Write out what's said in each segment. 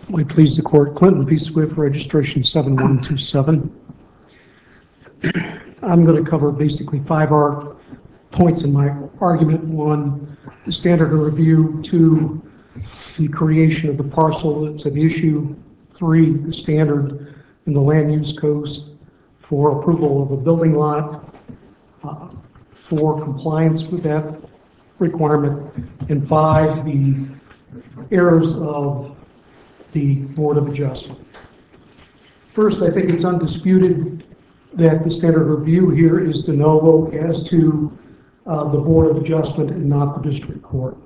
May it please the court, Clinton P. Swift, registration 7127. I'm going to cover basically 5 points in my argument. 1, the standard of review. 2, the creation of the parcel that's at issue. 3, the standard in the land use codes for approval of a building lot. 4, compliance with that requirement. And 5, the errors of the Board of Adjustment. First, I think it's undisputed that the standard review here is de novo as to the Board of Adjustment and not the district court.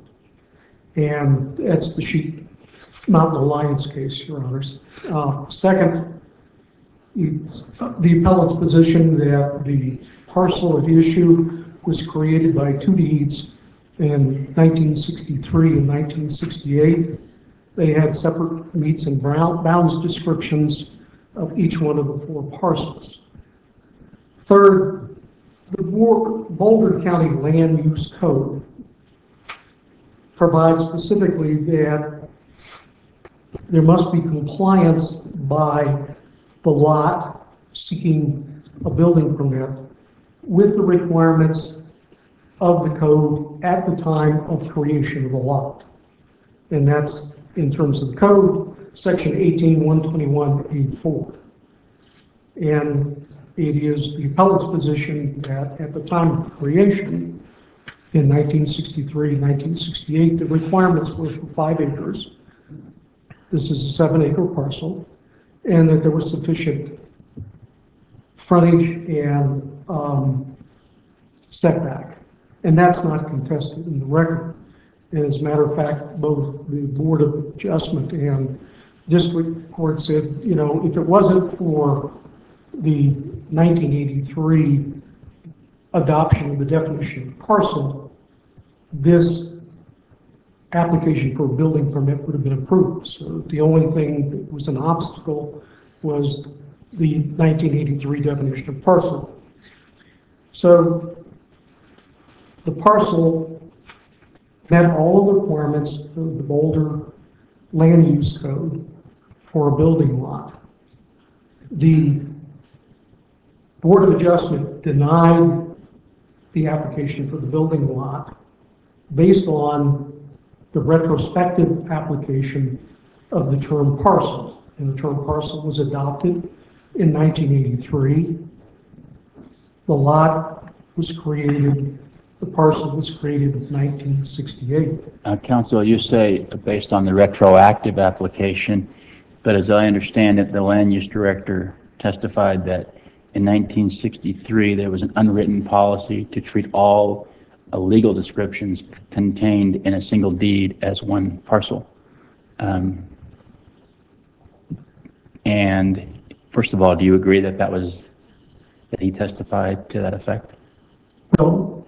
And that's the Sheep Mountain Alliance case, Your Honors. Second, it's the appellate's position that the parcel at issue was created by 2 deeds in 1963 and 1968. They had separate meets and bounds descriptions of each one of the 4 parcels. Third, the Boulder County Land Use Code provides specifically that there must be compliance by the lot seeking a building permit with the requirements of the code at the time of creation of the lot. And that's in terms of the code, section 18-121-84. And it is the appellate's position that at the time of creation, in 1963 and 1968, the requirements were for 5 acres. This is a 7-acre parcel, and that there was sufficient frontage and setback. And that's not contested in the record. And as a matter of fact, both the Board of Adjustment and District Court said, you know, if it wasn't for the 1983 adoption of the definition of parcel, this application for a building permit would have been approved. So the only thing that was an obstacle was the 1983 definition of parcel. So the parcel met all the requirements of the Boulder Land Use Code for a building lot. The Board of Adjustment denied the application for the building lot based on the retrospective application of the term parcel. And the term parcel was adopted in 1983. The lot was created, the parcel was created in 1968. Counsel, you say based on the retroactive application, but as I understand it, the land use director testified that in 1963 there was an unwritten policy to treat all legal descriptions contained in a single deed as one parcel. And first of all, do you agree that that he testified to that effect? Well,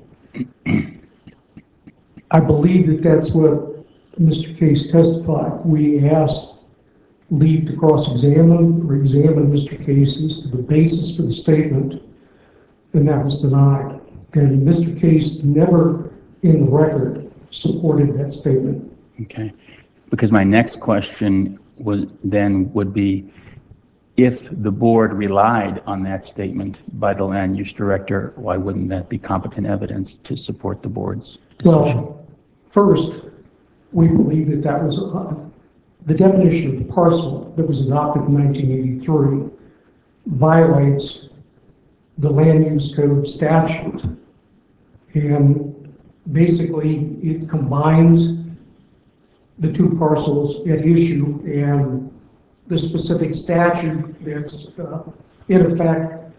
I believe that that's what Mr. Case testified. We asked leave to cross-examine or examine Mr. Case as to the basis for the statement, and that was denied. And Mr. Case never in the record supported that statement. Okay, because my next question would be, if the board relied on that statement by the land use director, why wouldn't that be competent evidence to support the board's decision? Well, first, we believe that that was the definition of parcel that was adopted in 1983 violates the land use code statute. And basically, it combines the 2 parcels at issue, and the specific statute that's in effect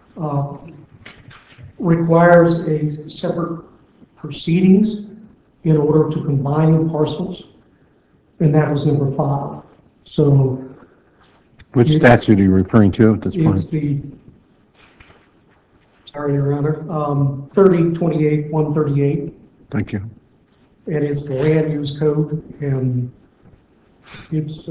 requires a separate proceedings in order to combine the parcels, and that was never filed. So, which statute are you referring to at this point? It's the, sorry, Your Honor, 3028-138. Thank you. And it's the land use code, and it's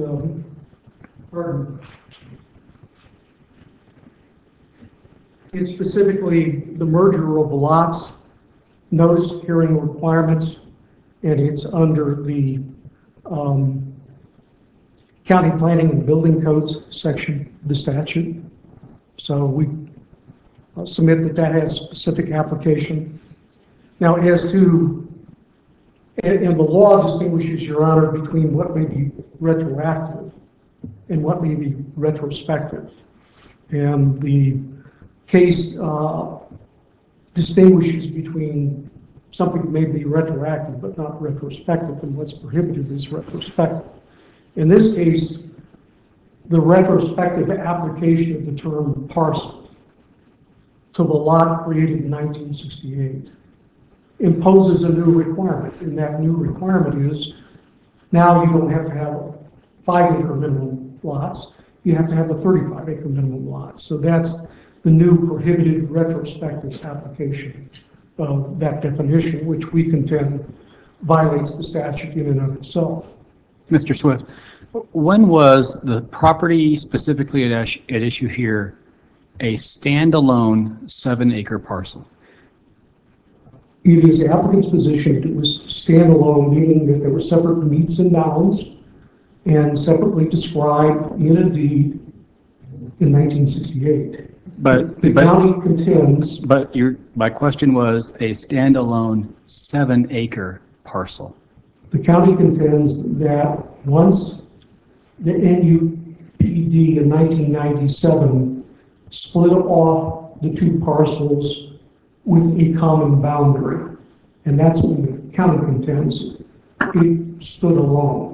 it's specifically the merger of lots, notice hearing requirements, and it's under the County Planning and Building Codes section of the statute. So we submit that that has specific application. Now, as to, and the law distinguishes, Your Honor, between what may be retroactive and what may be retrospective. And the case distinguishes between something that may be retroactive but not retrospective, and what's prohibited is retrospective. In this case, the retrospective application of the term parcel to the lot created in 1968 imposes a new requirement, and that new requirement is now you don't have to have 5-acre minimum lots, you have to have a 35-acre minimum lot. So that's the new prohibited retrospective application of that definition, which we contend violates the statute in and of itself. Mr. Swift, when was the property specifically at issue here a standalone 7-acre parcel? It is the applicant's position that it was standalone, meaning that there were separate meets and bounds and separately described in a deed in 1968. But the county contends. But my question was a standalone 7-acre parcel. The county contends that once the NUPD in 1997 split off the two parcels with a common boundary, and that's when the county contends it stood alone.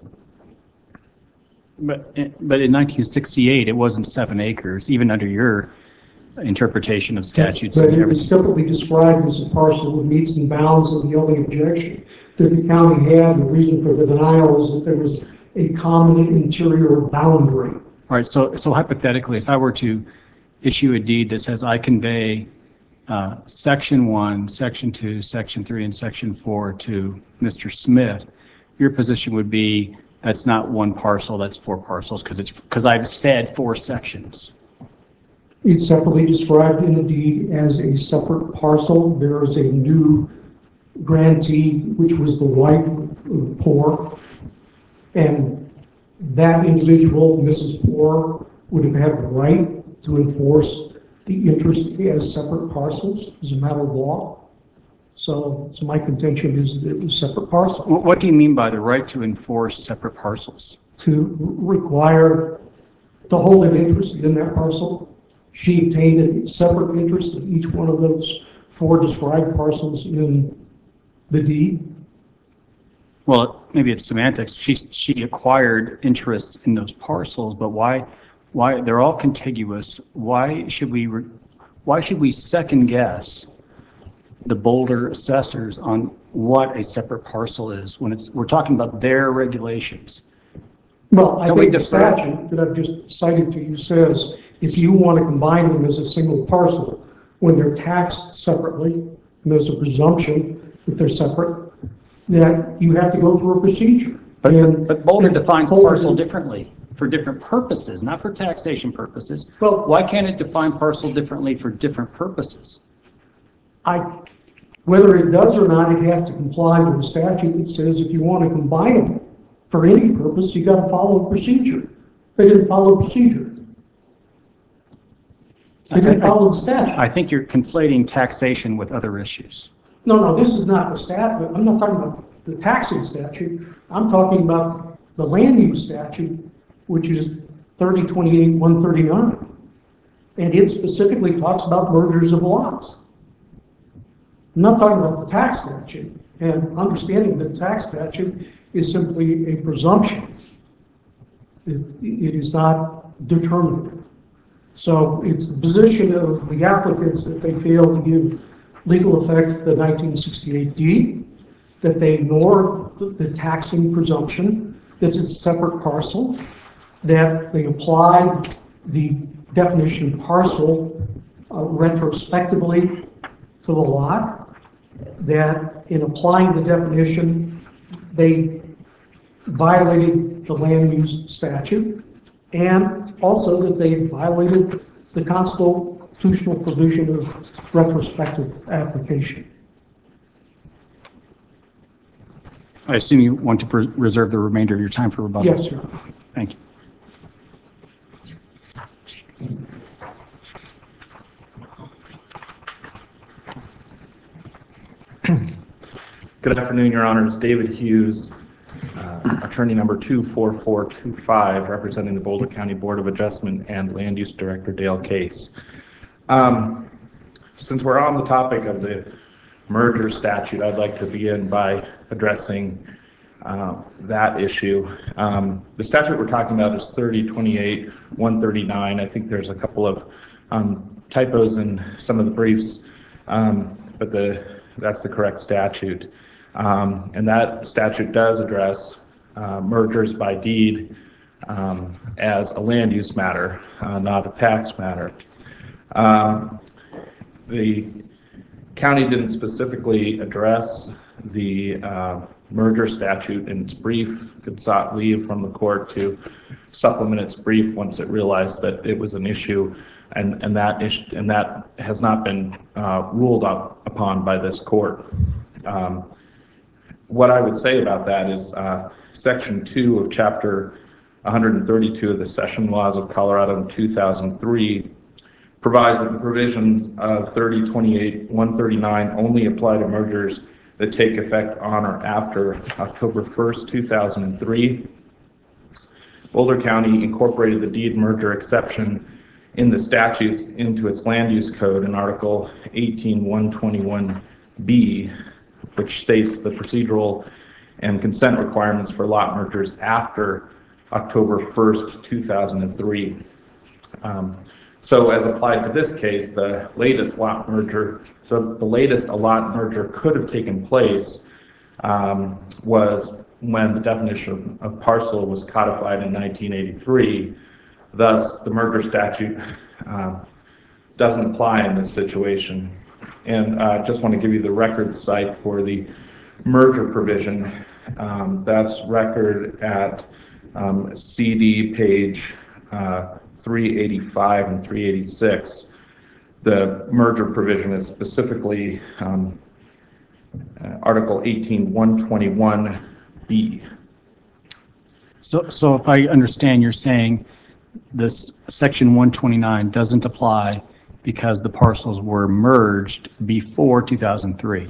But in 1968, it wasn't 7 acres, even under your interpretation of statutes. But and it was typically described as a parcel with meets and bounds, and the only objection that the county had, the reason for the denial, is that there was a common interior boundary. All right, so hypothetically, if I were to issue a deed that says I convey Section 1, Section 2, Section 3, and Section 4 to Mr. Smith, your position would be that's not one parcel, that's 4 parcels, because I've said 4 sections. It's separately described in the deed as a separate parcel. There is a new grantee, which was the wife of Poor, and that individual, Mrs. Poor, would have had the right to enforce the interest as separate parcels as a matter of law. So my contention is that it was separate parcels. What do you mean by the right to enforce separate parcels? To require the holding interest in that parcel. She obtained a separate interest in each one of those 4 described parcels in the deed. Well, maybe it's semantics. She acquired interests in those parcels, but why they're all contiguous? Why should we second guess the Boulder assessors on what a separate parcel is when we're talking about their regulations? Well, I think the statute that I've just cited to you says if you want to combine them as a single parcel, when they're taxed separately, and there's a presumption that they're separate, that you have to go through a procedure. But Boulder defines parcel differently for different purposes, not for taxation purposes. Well, why can't it define parcel differently for different purposes? Whether it does or not, it has to comply with the statute that says if you want to combine them for any purpose, you got to follow a procedure. They didn't follow a procedure. They didn't follow the statute. I think you're conflating taxation with other issues. No, this is not the statute. I'm not talking about the taxing statute. I'm talking about the land use statute, which is 3028-139. And it specifically talks about mergers of lots. I'm not talking about the tax statute. And understanding the tax statute is simply a presumption. It is not determinative. So it's the position of the applicants that they fail to give legal effect to the 1968 deed, that they ignore the taxing presumption, that it's a separate parcel, that they apply the definition parcel retrospectively to the lot, that in applying the definition, they violated the land use statute, and also that they violated the constitutional provision of retrospective application. I assume you want to reserve the remainder of your time for rebuttal. Yes, sir. Thank you. Good afternoon, Your Honors. David Hughes, attorney number 24425, representing the Boulder County Board of Adjustment, and Land Use Director Dale Case. Since we're on the topic of the merger statute, I'd like to begin by addressing that issue. The statute we're talking about is 3028-139. I think there's a couple of typos in some of the briefs, but that's the correct statute. And that statute does address mergers by deed as a land use matter, not a tax matter. The county didn't specifically address the merger statute in its brief. It sought leave from the court to supplement its brief once it realized that it was an issue, and that has not been ruled upon by this court. What I would say about that is Section 2 of Chapter 132 of the Session Laws of Colorado in 2003 provides that the provisions of 3028-139 only apply to mergers that take effect on or after October 1st, 2003. Boulder County incorporated the deed merger exception in the statutes into its land use code in Article 18-121B, which states the procedural and consent requirements for lot mergers after October 1st, 2003. So as applied to this case, the latest a lot merger could have taken place was when the definition of parcel was codified in 1983. Thus, the merger statute doesn't apply in this situation. And I just want to give you the record site for the merger provision. That's record at CD page 385 and 386. The merger provision is specifically Article 18-121B. So if I understand, you're saying this Section 129 doesn't apply because the parcels were merged before 2003?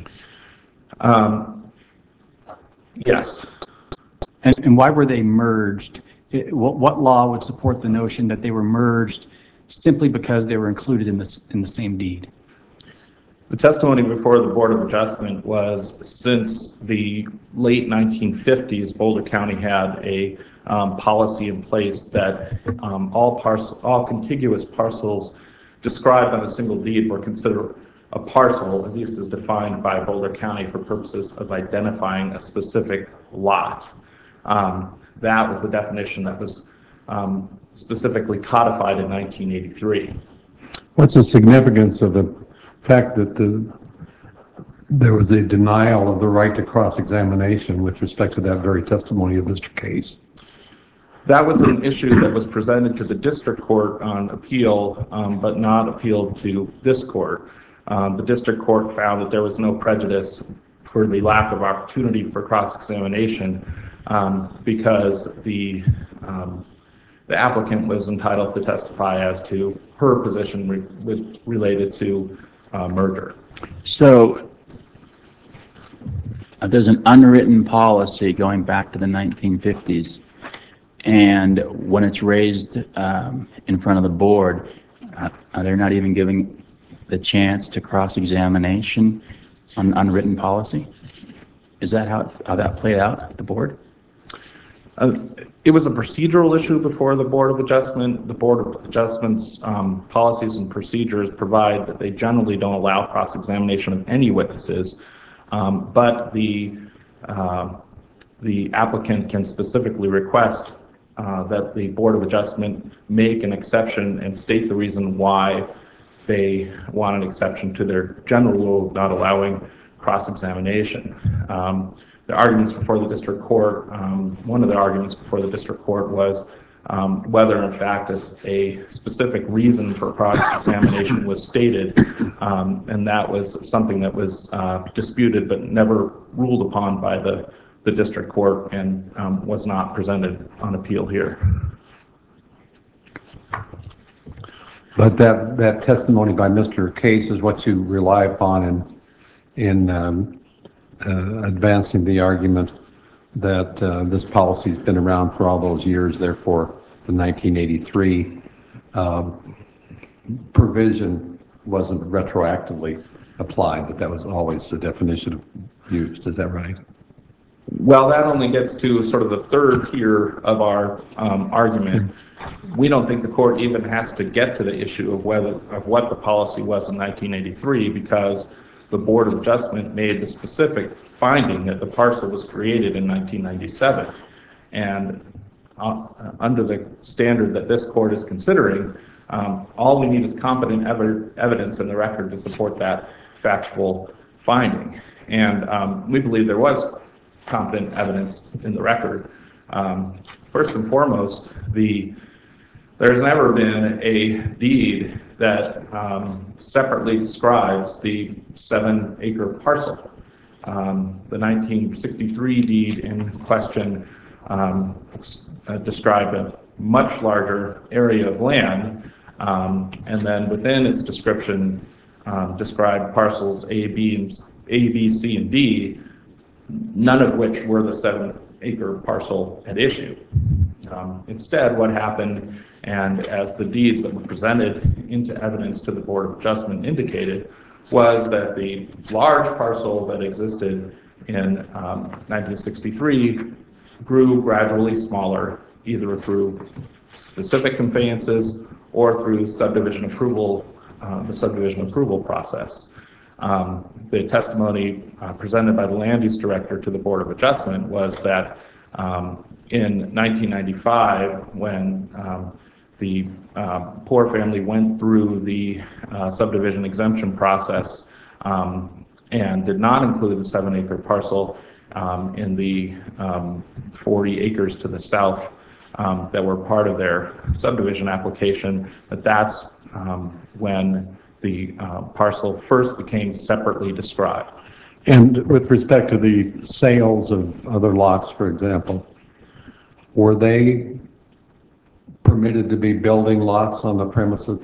Yes. And why were they merged? What law would support the notion that they were merged simply because they were included in the same deed? The testimony before the Board of Adjustment was since the late 1950s, Boulder County had a policy in place that all contiguous parcels described on a single deed were considered a parcel, at least as defined by Boulder County for purposes of identifying a specific lot. That was the definition that was specifically codified in 1983. What's the significance of the fact that there was a denial of the right to cross-examination with respect to that very testimony of Mr. Case? That was an issue that was presented to the district court on appeal, but not appealed to this court. The district court found that there was no prejudice for the lack of opportunity for cross-examination because the applicant was entitled to testify as to her position related to merger. So there's an unwritten policy going back to the 1950s, and when it's raised in front of the board, they're not even giving the chance to cross-examination on unwritten policy? Is that how that played out at the board? It was a procedural issue before the Board of Adjustment. The Board of Adjustment's policies and procedures provide that they generally don't allow cross-examination of any witnesses, but the applicant can specifically request that the Board of Adjustment make an exception and state the reason why they want an exception to their general rule of not allowing cross-examination. The arguments before the district court, one of the arguments before the district court was whether in fact a specific reason for cross-examination was stated, and that was something that was disputed but never ruled upon by the the district court and was not presented on appeal here. But that testimony by Mr. Case is what you rely upon in advancing the argument that this policy's been around for all those years, therefore the 1983 provision wasn't retroactively applied, that was always the definition used. Is that right? Well, that only gets to sort of the third tier of our argument. We don't think the court even has to get to the issue of what the policy was in 1983, because the Board of Adjustment made the specific finding that the parcel was created in 1997. And under the standard that this court is considering, all we need is competent evidence in the record to support that factual finding. And we believe there was competent evidence in the record. First and foremost, there's never been a deed that separately describes the 7-acre parcel. The 1963 deed in question described a much larger area of land, and then within its description described parcels A, B, C, and D, none of which were the 7-acre parcel at issue. Instead, what happened, and as the deeds that were presented into evidence to the Board of Adjustment indicated, was that the large parcel that existed in 1963 grew gradually smaller, either through specific conveyances or through subdivision approval, the subdivision approval process. The testimony presented by the Land Use Director to the Board of Adjustment was that in 1995, when the Poor family went through the subdivision exemption process and did not include the 7-acre parcel in the 40 acres to the south that were part of their subdivision application, that's when the parcel first became separately described. And with respect to the sales of other lots, for example, were they permitted to be building lots on the premise that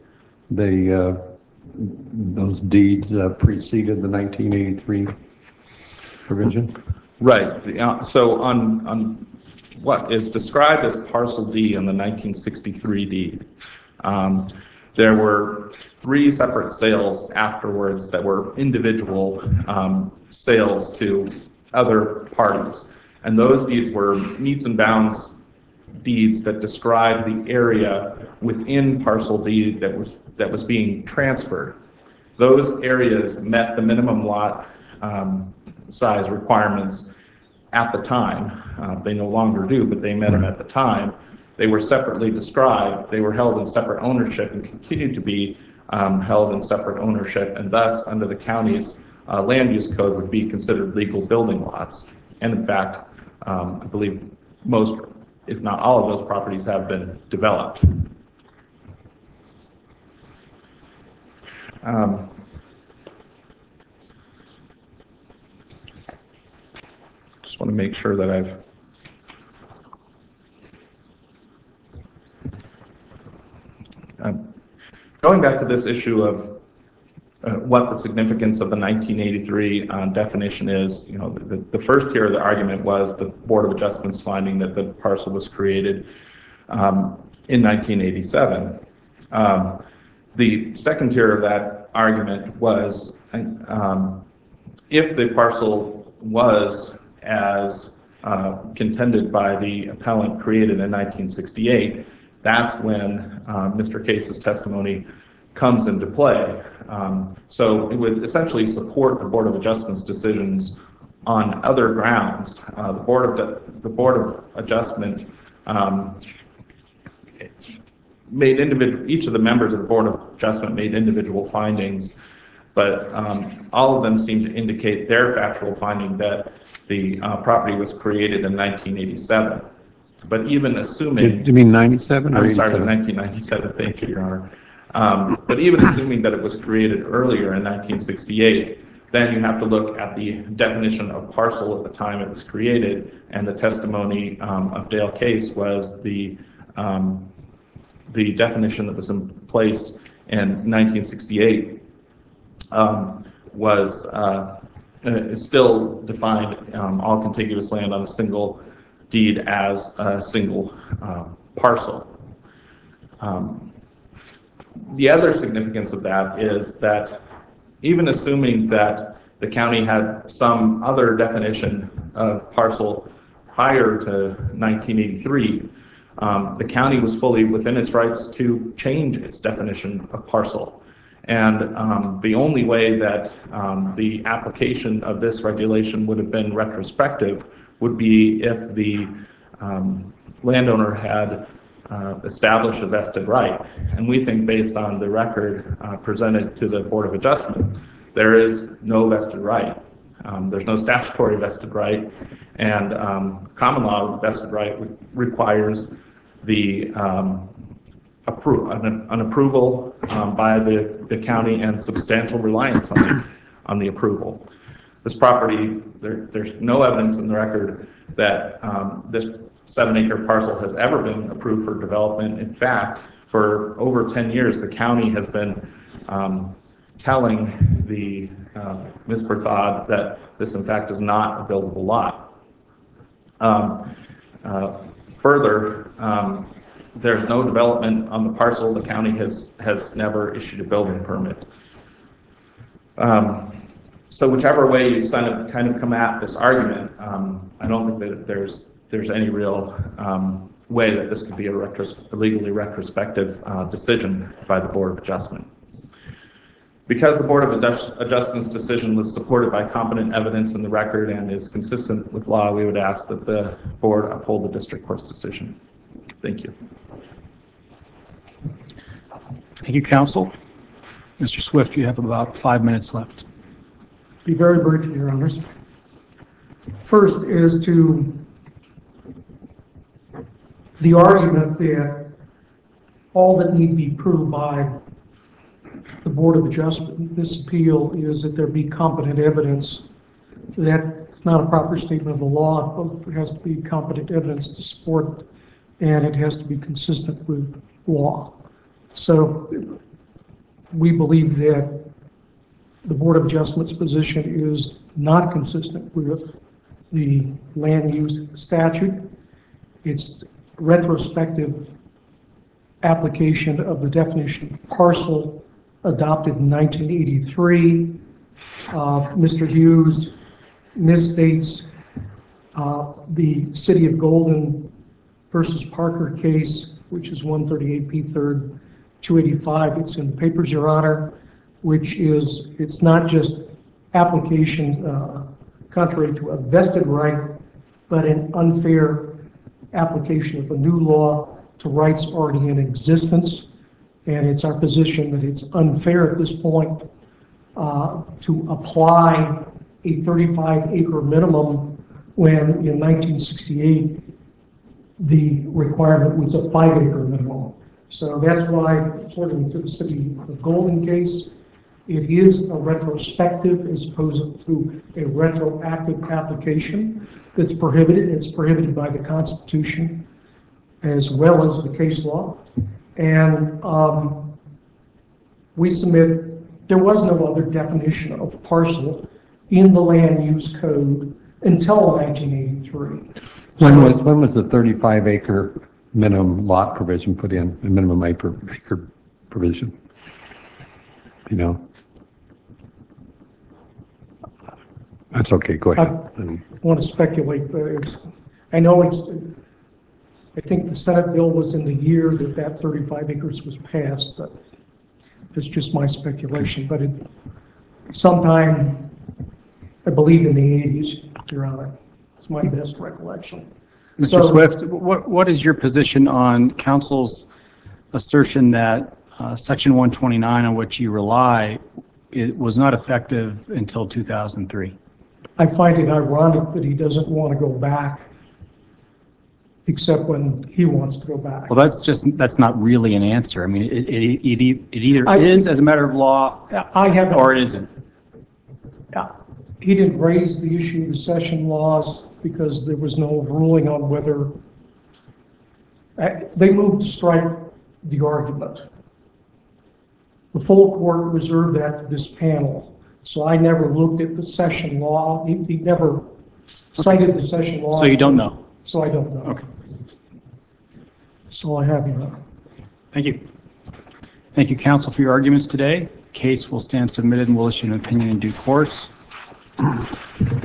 those deeds preceded the 1983 provision? Right. So on what is described as Parcel D in the 1963 deed, there were 3 separate sales afterwards that were individual sales to other parties. And those deeds were meets and bounds deeds that described the area within Parcel D that was being transferred. Those areas met the minimum lot size requirements at the time. They no longer do, but they met them at the time. They were separately described. They were held in separate ownership and continue to be held in separate ownership, and thus, under the county's land use code, would be considered legal building lots. And in fact, I believe most, if not all, of those properties have been developed. Just want to make sure that I've going back to this issue of what the significance of the 1983 definition is. You know, the first tier of the argument was the Board of Adjustment's finding that the parcel was created in 1987. The second tier of that argument was if the parcel was, as contended by the appellant, created in 1968, that's when Mr. Case's testimony comes into play. So it would essentially support the Board of Adjustment's decisions on other grounds. The Board of Adjustment made each of the members of the Board of Adjustment made individual findings, but all of them seem to indicate their factual finding that the property was created in 1987. But even assuming... Do you mean 97 or 87? I'm sorry, 1997, thank you, Your Honor. But even assuming that it was created earlier in 1968, then you have to look at the definition of parcel at the time it was created, and the testimony of Dale Case was the definition that was in place in 1968 is still defined all contiguous land on a single deed as a single parcel. The other significance of that is that even assuming that the county had some other definition of parcel prior to 1983, the county was fully within its rights to change its definition of parcel. And the only way that the application of this regulation would have been retrospective would be if the landowner had established a vested right. And we think, based on the record presented to the Board of Adjustment, there is no vested right. There's no statutory vested right, and common law vested right requires the an approval by the county and substantial reliance on the approval. This property, there's no evidence in the record that this 7-acre parcel has ever been approved for development. In fact, for over 10 years, the county has been telling the Ms. Berthod that this, in fact, is not a buildable lot. Further, there's no development on the parcel. The county has never issued a building permit. So whichever way you kind of come at this argument, I don't think that there's any real way that this could be a legally retrospective decision by the Board of Adjustment. Because the Board of Adjustment's decision was supported by competent evidence in the record and is consistent with law, we would ask that the Board uphold the District Court's decision. Thank you. Thank you, Counsel. Mr. Swift, you have about 5 minutes left. Be very brief, Your Honors. First is to the argument that all that need be proved by the Board of Adjustment in this appeal is that there be competent evidence. That's not a proper statement of the law. Both has to be competent evidence to support, and it has to be consistent with law. So we believe that the Board of Adjustment's position is not consistent with the land use statute. It's retrospective application of the definition of parcel adopted in 1983. Mr. Hughes misstates the City of Golden versus Parker case, which is 138 P. 3rd 285. It's in the papers, Your Honor, which is, it's not just application contrary to a vested right, but an unfair application of a new law to rights already in existence. And it's our position that it's unfair at this point to apply a 35-acre minimum when in 1968 the requirement was a 5-acre minimum. So that's why, according to the City of Golden case, it is a retrospective as opposed to a retroactive application that's prohibited. It's prohibited by the Constitution as well as the case law. And we submit there was no other definition of parcel in the land use code until 1983. When was the 35-acre minimum lot provision put in, the minimum acre provision? You know? That's okay, go ahead. I don't want to speculate, but I think the Senate bill was in the year that 35 acres was passed, but it's just my speculation. But sometime, I believe in the 80s, Your Honor. It's my best recollection. Mr. Swift, what is your position on counsel's assertion that Section 129, on which you rely, it was not effective until 2003? I find it ironic that he doesn't want to go back, except when he wants to go back. Well, that's not really an answer. I mean, it either is as a matter of law or it isn't. he didn't raise the issue of the session laws because there was no ruling on whether, they moved to strike the argument. The full court reserved that to this panel. So I never looked at the session law. He never cited the session law. So you don't know? So I don't know. Okay. That's all I have, Your Honor. Thank you. Thank you, counsel, for your arguments today. Case will stand submitted and we'll issue an opinion in due course.